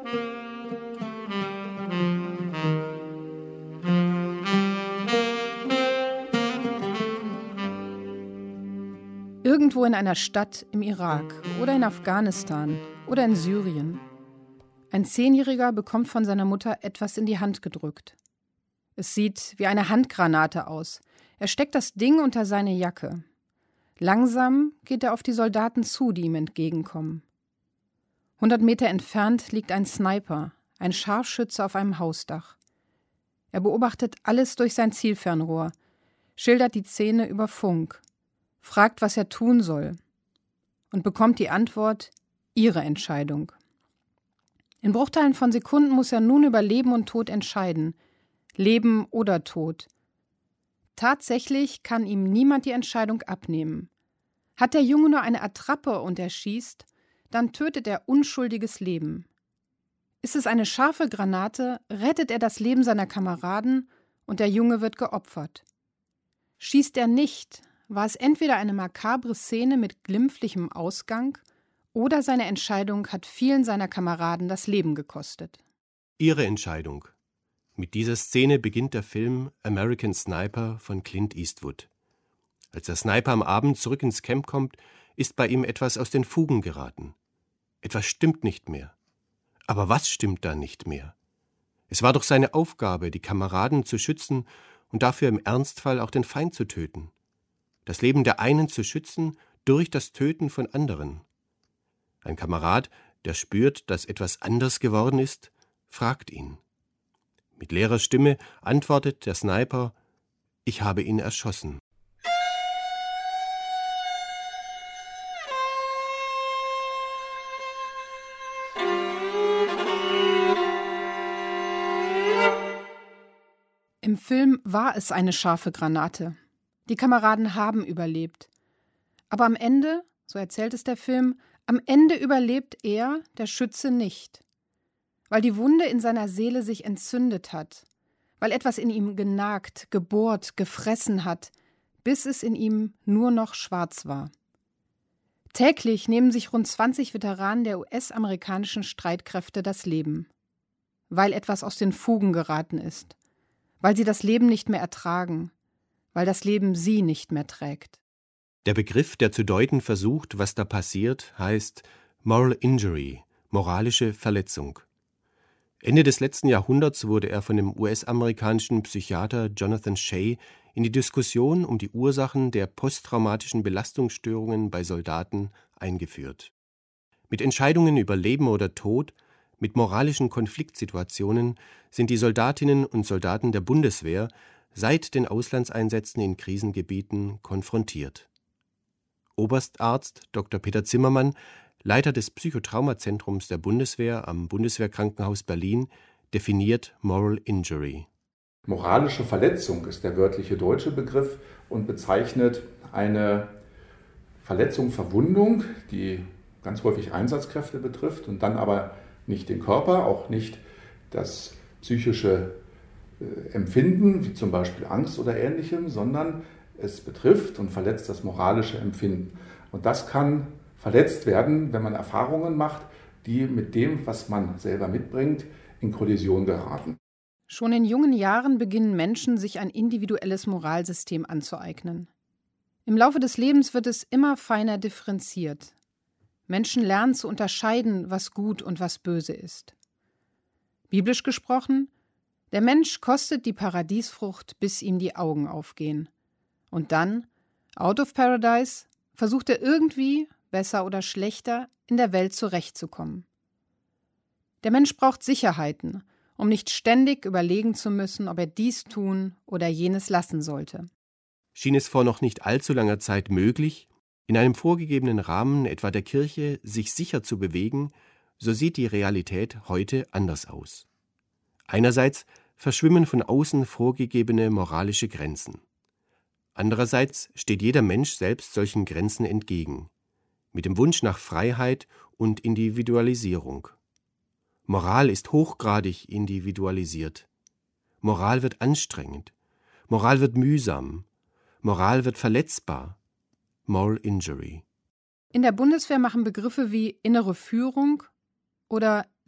Irgendwo in einer Stadt im Irak oder in Afghanistan oder in Syrien. Ein 10-Jähriger bekommt von seiner Mutter etwas in die Hand gedrückt. Es sieht wie eine Handgranate aus. Er steckt das Ding unter seine Jacke. Langsam geht er auf die Soldaten zu, die ihm entgegenkommen. 100 Meter entfernt liegt ein Sniper, ein Scharfschütze auf einem Hausdach. Er beobachtet alles durch sein Zielfernrohr, schildert die Szene über Funk, fragt, was er tun soll und bekommt die Antwort: Ihre Entscheidung. In Bruchteilen von Sekunden muss er nun über Leben und Tod entscheiden. Leben oder Tod. Tatsächlich kann ihm niemand die Entscheidung abnehmen. Hat der Junge nur eine Attrappe und er schießt, dann tötet er unschuldiges Leben. Ist es eine scharfe Granate, rettet er das Leben seiner Kameraden und der Junge wird geopfert. Schießt er nicht, war es entweder eine makabre Szene mit glimpflichem Ausgang oder seine Entscheidung hat vielen seiner Kameraden das Leben gekostet. Ihre Entscheidung. Mit dieser Szene beginnt der Film American Sniper von Clint Eastwood. Als der Sniper am Abend zurück ins Camp kommt, ist bei ihm etwas aus den Fugen geraten. Etwas stimmt nicht mehr. Aber was stimmt da nicht mehr? Es war doch seine Aufgabe, die Kameraden zu schützen und dafür im Ernstfall auch den Feind zu töten. Das Leben der einen zu schützen durch das Töten von anderen. Ein Kamerad, der spürt, dass etwas anders geworden ist, fragt ihn. Mit leerer Stimme antwortet der Sniper: Ich habe ihn erschossen. Im Film war es eine scharfe Granate. Die Kameraden haben überlebt. Aber am Ende, so erzählt es der Film, am Ende überlebt er, der Schütze, nicht. Weil die Wunde in seiner Seele sich entzündet hat, weil etwas in ihm genagt, gebohrt, gefressen hat, bis es in ihm nur noch schwarz war. Täglich nehmen sich rund 20 Veteranen der US-amerikanischen Streitkräfte das Leben, weil etwas aus den Fugen geraten ist, weil sie das Leben nicht mehr ertragen, weil das Leben sie nicht mehr trägt. Der Begriff, der zu deuten versucht, was da passiert, heißt Moral Injury, moralische Verletzung. Ende des letzten Jahrhunderts wurde er von dem US-amerikanischen Psychiater Jonathan Shay in die Diskussion um die Ursachen der posttraumatischen Belastungsstörungen bei Soldaten eingeführt. Mit Entscheidungen über Leben oder Tod, mit moralischen Konfliktsituationen sind die Soldatinnen und Soldaten der Bundeswehr seit den Auslandseinsätzen in Krisengebieten konfrontiert. Oberstarzt Dr. Peter Zimmermann, Leiter des Psychotraumazentrums der Bundeswehr am Bundeswehrkrankenhaus Berlin, definiert Moral Injury. Moralische Verletzung ist der wörtliche deutsche Begriff und bezeichnet eine Verletzung, Verwundung, die ganz häufig Einsatzkräfte betrifft und dann aber nicht den Körper, auch nicht das psychische Empfinden, wie zum Beispiel Angst oder Ähnlichem, sondern es betrifft und verletzt das moralische Empfinden. Und das kann verletzt werden, wenn man Erfahrungen macht, die mit dem, was man selber mitbringt, in Kollision geraten. Schon in jungen Jahren beginnen Menschen, sich ein individuelles Moralsystem anzueignen. Im Laufe des Lebens wird es immer feiner differenziert. Menschen lernen zu unterscheiden, was gut und was böse ist. Biblisch gesprochen: Der Mensch kostet die Paradiesfrucht, bis ihm die Augen aufgehen. Und dann, out of paradise, versucht er irgendwie, besser oder schlechter, in der Welt zurechtzukommen. Der Mensch braucht Sicherheiten, um nicht ständig überlegen zu müssen, ob er dies tun oder jenes lassen sollte. Schien es vor noch nicht allzu langer Zeit möglich, in einem vorgegebenen Rahmen, etwa der Kirche, sich sicher zu bewegen, so sieht die Realität heute anders aus. Einerseits verschwimmen von außen vorgegebene moralische Grenzen. Andererseits steht jeder Mensch selbst solchen Grenzen entgegen, mit dem Wunsch nach Freiheit und Individualisierung. Moral ist hochgradig individualisiert. Moral wird anstrengend. Moral wird mühsam. Moral wird verletzbar. Moral Injury. In der Bundeswehr machen Begriffe wie innere Führung oder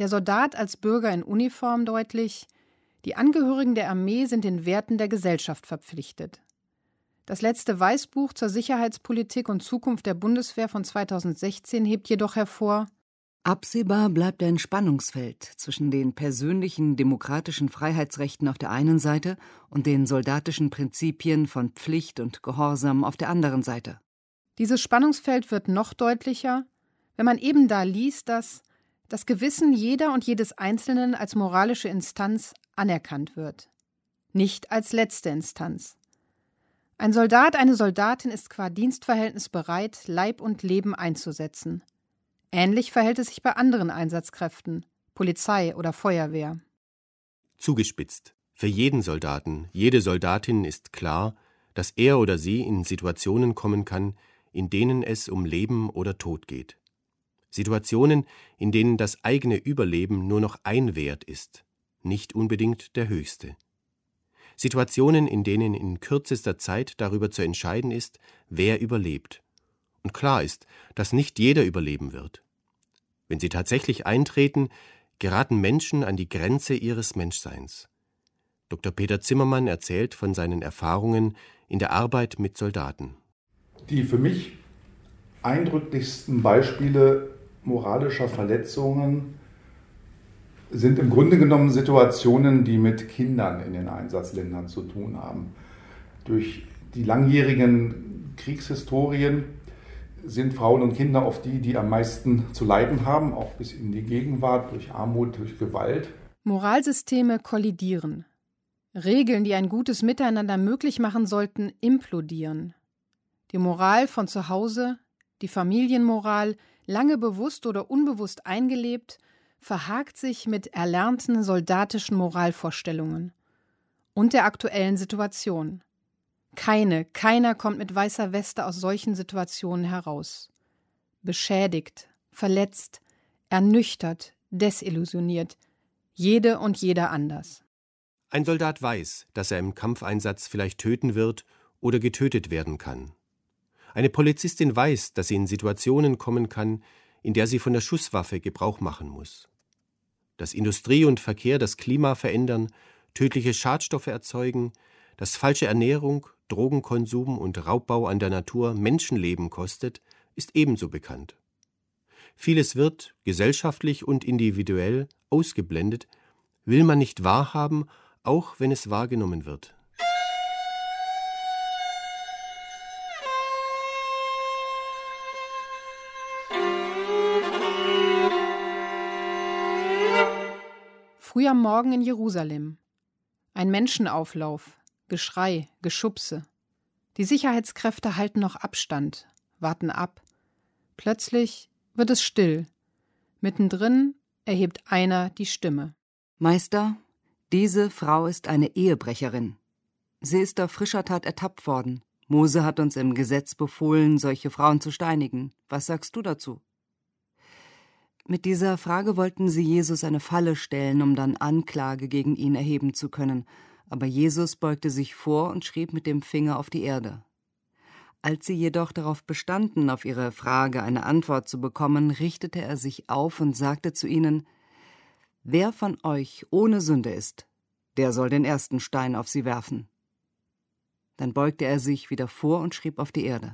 der Soldat als Bürger in Uniform deutlich: Die Angehörigen der Armee sind den Werten der Gesellschaft verpflichtet. Das letzte Weißbuch zur Sicherheitspolitik und Zukunft der Bundeswehr von 2016 hebt jedoch hervor: Absehbar bleibt ein Spannungsfeld zwischen den persönlichen demokratischen Freiheitsrechten auf der einen Seite und den soldatischen Prinzipien von Pflicht und Gehorsam auf der anderen Seite. Dieses Spannungsfeld wird noch deutlicher, wenn man eben da liest, dass das Gewissen jeder und jedes Einzelnen als moralische Instanz anerkannt wird. Nicht als letzte Instanz. Ein Soldat, eine Soldatin ist qua Dienstverhältnis bereit, Leib und Leben einzusetzen. Ähnlich verhält es sich bei anderen Einsatzkräften, Polizei oder Feuerwehr. Zugespitzt: Für jeden Soldaten, jede Soldatin ist klar, dass er oder sie in Situationen kommen kann, in denen es um Leben oder Tod geht. Situationen, in denen das eigene Überleben nur noch ein Wert ist, nicht unbedingt der höchste. Situationen, in denen in kürzester Zeit darüber zu entscheiden ist, wer überlebt. Und klar ist, dass nicht jeder überleben wird. Wenn sie tatsächlich eintreten, geraten Menschen an die Grenze ihres Menschseins. Dr. Peter Zimmermann erzählt von seinen Erfahrungen in der Arbeit mit Soldaten. Die für mich eindrücklichsten Beispiele moralischer Verletzungen sind im Grunde genommen Situationen, die mit Kindern in den Einsatzländern zu tun haben. Durch die langjährigen Kriegshistorien sind Frauen und Kinder oft die am meisten zu leiden haben, auch bis in die Gegenwart, durch Armut, durch Gewalt. Moralsysteme kollidieren. Regeln, die ein gutes Miteinander möglich machen sollten, implodieren. Die Moral von zu Hause, die Familienmoral, lange bewusst oder unbewusst eingelebt, verhakt sich mit erlernten soldatischen Moralvorstellungen und der aktuellen Situation. Keiner kommt mit weißer Weste aus solchen Situationen heraus. Beschädigt, verletzt, ernüchtert, desillusioniert, jede und jeder anders. Ein Soldat weiß, dass er im Kampfeinsatz vielleicht töten wird oder getötet werden kann. Eine Polizistin weiß, dass sie in Situationen kommen kann, in der sie von der Schusswaffe Gebrauch machen muss. Dass Industrie und Verkehr das Klima verändern, tödliche Schadstoffe erzeugen, dass falsche Ernährung, Drogenkonsum und Raubbau an der Natur Menschenleben kostet, ist ebenso bekannt. Vieles wird, gesellschaftlich und individuell, ausgeblendet, will man nicht wahrhaben, auch wenn es wahrgenommen wird. Früh am Morgen in Jerusalem. Ein Menschenauflauf, Geschrei, Geschubse. Die Sicherheitskräfte halten noch Abstand, warten ab. Plötzlich wird es still. Mittendrin erhebt einer die Stimme. Meister, diese Frau ist eine Ehebrecherin. Sie ist auf frischer Tat ertappt worden. Mose hat uns im Gesetz befohlen, solche Frauen zu steinigen. Was sagst du dazu? Mit dieser Frage wollten sie Jesus eine Falle stellen, um dann Anklage gegen ihn erheben zu können. Aber Jesus beugte sich vor und schrieb mit dem Finger auf die Erde. Als sie jedoch darauf bestanden, auf ihre Frage eine Antwort zu bekommen, richtete er sich auf und sagte zu ihnen: Wer von euch ohne Sünde ist, der soll den ersten Stein auf sie werfen. Dann beugte er sich wieder vor und schrieb auf die Erde.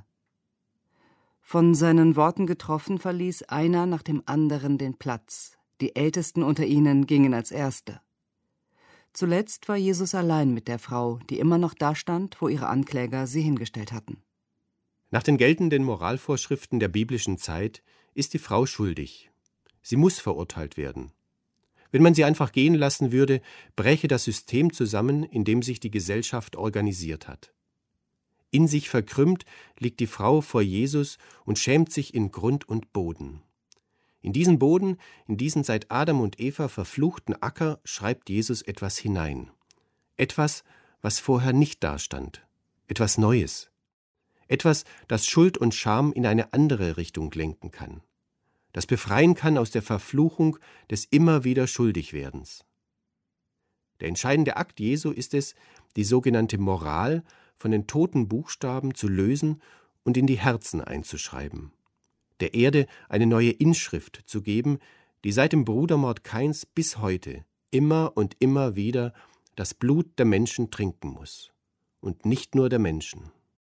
Von seinen Worten getroffen, verließ einer nach dem anderen den Platz. Die Ältesten unter ihnen gingen als Erste. Zuletzt war Jesus allein mit der Frau, die immer noch dastand, wo ihre Ankläger sie hingestellt hatten. Nach den geltenden Moralvorschriften der biblischen Zeit ist die Frau schuldig. Sie muss verurteilt werden. Wenn man sie einfach gehen lassen würde, bräche das System zusammen, in dem sich die Gesellschaft organisiert hat. In sich verkrümmt liegt die Frau vor Jesus und schämt sich in Grund und Boden. In diesen Boden, in diesen seit Adam und Eva verfluchten Acker, schreibt Jesus etwas hinein. Etwas, was vorher nicht dastand. Etwas Neues. Etwas, das Schuld und Scham in eine andere Richtung lenken kann. Das befreien kann aus der Verfluchung des immer wieder Schuldigwerdens. Der entscheidende Akt Jesu ist es, die sogenannte Moral von den toten Buchstaben zu lösen und in die Herzen einzuschreiben. Der Erde eine neue Inschrift zu geben, die seit dem Brudermord Kains bis heute immer und immer wieder das Blut der Menschen trinken muss. Und nicht nur der Menschen.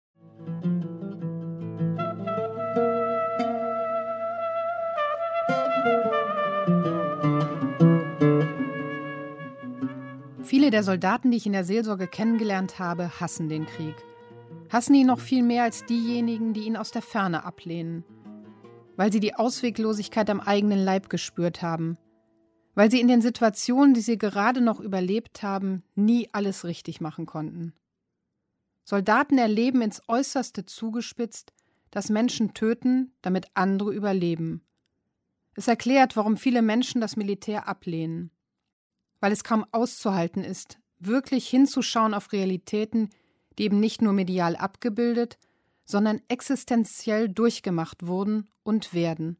Viele der Soldaten, die ich in der Seelsorge kennengelernt habe, hassen den Krieg. Hassen ihn noch viel mehr als diejenigen, die ihn aus der Ferne ablehnen. Weil sie die Ausweglosigkeit am eigenen Leib gespürt haben. Weil sie in den Situationen, die sie gerade noch überlebt haben, nie alles richtig machen konnten. Soldaten erleben ins Äußerste zugespitzt, dass Menschen töten, damit andere überleben. Es erklärt, warum viele Menschen das Militär ablehnen. Weil es kaum auszuhalten ist, wirklich hinzuschauen auf Realitäten, die eben nicht nur medial abgebildet, sondern existenziell durchgemacht wurden und werden.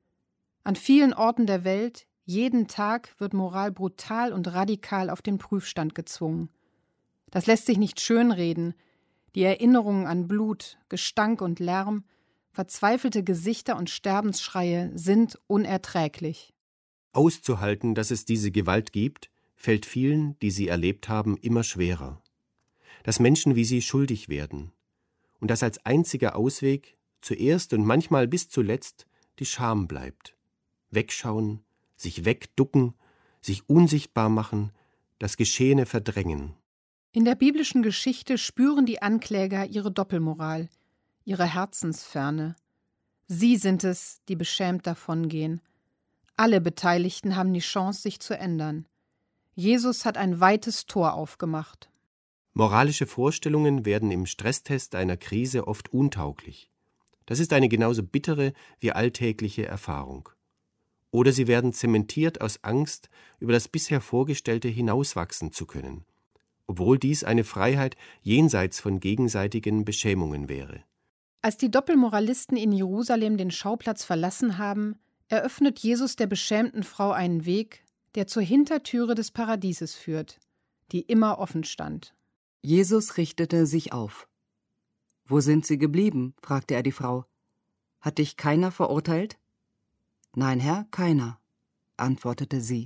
An vielen Orten der Welt, jeden Tag wird Moral brutal und radikal auf den Prüfstand gezwungen. Das lässt sich nicht schönreden. Die Erinnerungen an Blut, Gestank und Lärm, verzweifelte Gesichter und Sterbensschreie sind unerträglich. Auszuhalten, dass es diese Gewalt gibt, fällt vielen, die sie erlebt haben, immer schwerer. Dass Menschen wie sie schuldig werden. Und dass als einziger Ausweg zuerst und manchmal bis zuletzt die Scham bleibt. Wegschauen, sich wegducken, sich unsichtbar machen, das Geschehene verdrängen. In der biblischen Geschichte spüren die Ankläger ihre Doppelmoral, ihre Herzensferne. Sie sind es, die beschämt davongehen. Alle Beteiligten haben die Chance, sich zu ändern. Jesus hat ein weites Tor aufgemacht. Moralische Vorstellungen werden im Stresstest einer Krise oft untauglich. Das ist eine genauso bittere wie alltägliche Erfahrung. Oder sie werden zementiert aus Angst, über das bisher Vorgestellte hinauswachsen zu können, obwohl dies eine Freiheit jenseits von gegenseitigen Beschämungen wäre. Als die Doppelmoralisten in Jerusalem den Schauplatz verlassen haben, eröffnet Jesus der beschämten Frau einen Weg, der zur Hintertüre des Paradieses führt, die immer offen stand. Jesus richtete sich auf. »Wo sind Sie geblieben?« fragte er die Frau. »Hat dich keiner verurteilt?« »Nein, Herr, keiner«, antwortete sie.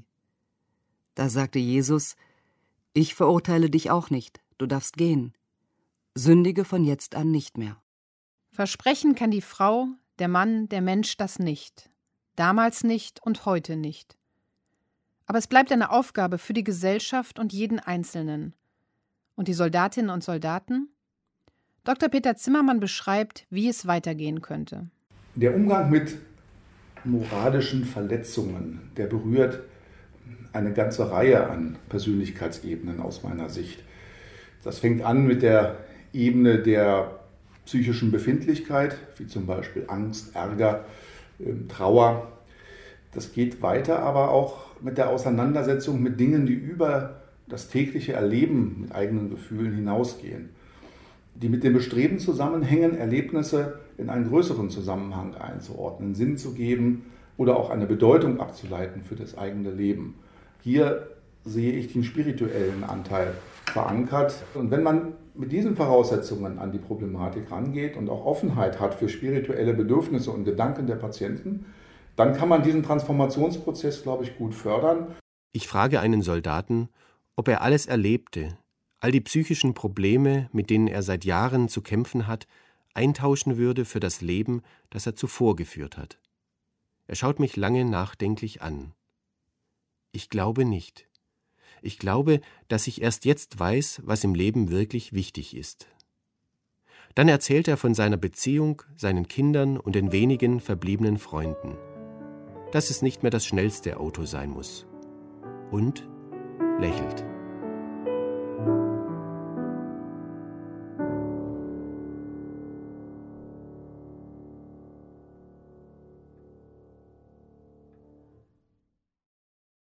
Da sagte Jesus: »Ich verurteile dich auch nicht, du darfst gehen. Sündige von jetzt an nicht mehr.« Versprechen kann die Frau, der Mann, der Mensch das nicht. Damals nicht und heute nicht. Aber es bleibt eine Aufgabe für die Gesellschaft und jeden Einzelnen. Und die Soldatinnen und Soldaten? Dr. Peter Zimmermann beschreibt, wie es weitergehen könnte. Der Umgang mit moralischen Verletzungen, der berührt eine ganze Reihe an Persönlichkeitsebenen aus meiner Sicht. Das fängt an mit der Ebene der psychischen Befindlichkeit, wie zum Beispiel Angst, Ärger, Trauer. Das geht weiter aber auch mit der Auseinandersetzung mit Dingen, die über das tägliche Erleben mit eigenen Gefühlen hinausgehen, die mit dem Bestreben zusammenhängen, Erlebnisse in einen größeren Zusammenhang einzuordnen, Sinn zu geben oder auch eine Bedeutung abzuleiten für das eigene Leben. Hier sehe ich den spirituellen Anteil verankert. Und wenn man mit diesen Voraussetzungen an die Problematik rangeht und auch Offenheit hat für spirituelle Bedürfnisse und Gedanken der Patienten, dann kann man diesen Transformationsprozess, glaube ich, gut fördern. Ich frage einen Soldaten, ob er alles Erlebte, all die psychischen Probleme, mit denen er seit Jahren zu kämpfen hat, eintauschen würde für das Leben, das er zuvor geführt hat. Er schaut mich lange nachdenklich an. Ich glaube nicht. Ich glaube, dass ich erst jetzt weiß, was im Leben wirklich wichtig ist. Dann erzählt er von seiner Beziehung, seinen Kindern und den wenigen verbliebenen Freunden. Dass es nicht mehr das schnellste Auto sein muss. Und lächelt.